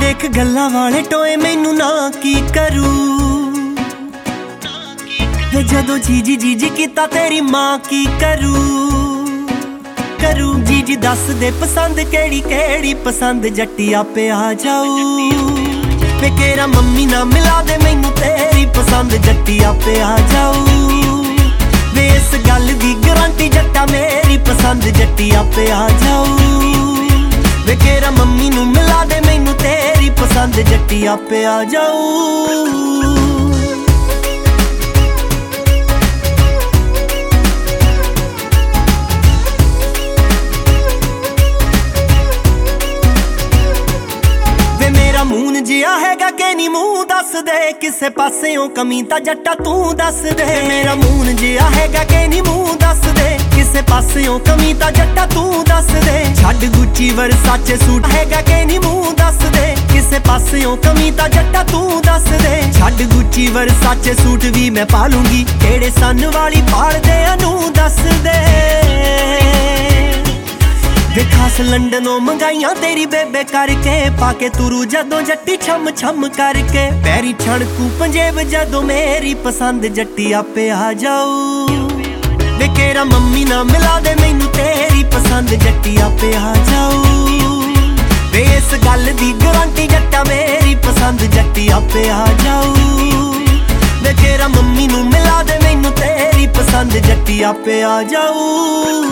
देख गल्लां वाले टोए मैनू ना की करू जदों जीजी जीजी किता तेरी मां की करू करू जीजी दस दे पसंद केड़ी केड़ी पसंद जट्टी आपे आ जाऊ वे केरा मम्मी ना मिला दे मैनू तेरी पसंद जट्टी आपे आ जाऊ वे इस गल दी गारंटी जट्टा मेरी पसंद जट्टी आपे आ जाऊ वे केरा मम्मी नू मिला दे मैनू तेरी पसंद जट्टी आपे आ जाऊ मून जिया हैगा कि नी मूंह दस दे किसे पासेओं कमी तां जट्टा तू दस दे मेरा मून जिया हैगा कि नी मूंह दस दे किसे पासेओं कमी तां जट्टा तू दस दे छड्ड गुच्ची वर्साचे सूट हैगा कि नी मूंह दस दे किसे पासेओं कमी तां जट्टा तू दस दे छड्ड गुच्ची वर्साचे सूट भी मैं पा लूंगी केड़े सन वाली पाड़ दे अनू दस दे वे खास लंडनों मंगाइयां तेरी बेबे करके पाके तुरू जदों जट्टी छम छम करके पैरी छड़कू पंजेब जदों मेरी पसंद जट्टी आपे आ जाऊ वे केरा मम्मी ना मिला दे मैनू तेरी पसंद जट्टी आपे आ जाऊ वे इस गल दी गारंटी जट्टा मेरी पसंद जट्टी आपे आ जाऊ वे केरा मम्मी नू मिला दे मैनू तेरी पसंद जट्टी आपे आ जाऊ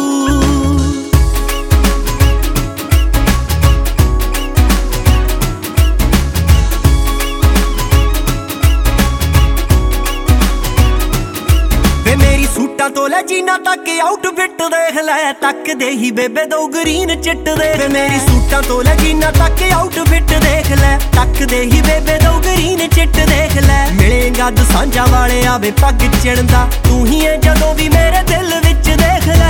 सूटां तो लै जीना तक आउटफिट देख लै तक दे ही बेबे दो ग्रीन चिट दे मेरी सूटां तो लै जीना तक आउटफिट देख लै तक दे ही बेबे दो ग्रीन चिट देख लै मिलेगा दसांजा वाले आवे पग चिणदा तू ही है जदों भी मेरे दिल विच देख लै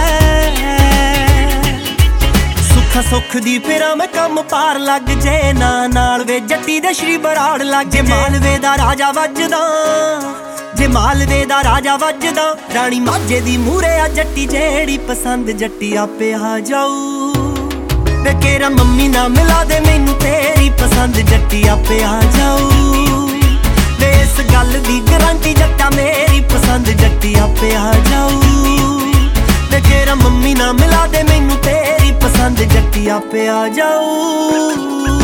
सुख सुख दी फिरां मैं कम पार लग जे ना नाल वे जट्टी दे श्री बराड़ लग जे मालवे दा राजा वजदा जे मालवे दा राजा वजदा रानी माझे दी मूरे आ जट्टी जेड़ी पसंद जट्टी आपे आ जाऊ वे केरा मम्मी ना मिला दे मैनू तेरी पसंद जट्टी आपे आ जाऊ वे इस गल दी गारंटी जट्टा मेरी पसंद जट्टी आपे आ जाऊ वे केरा मम्मी ना मिला दे मैनू तेरी पसंद जट्टी आपे आ जाऊ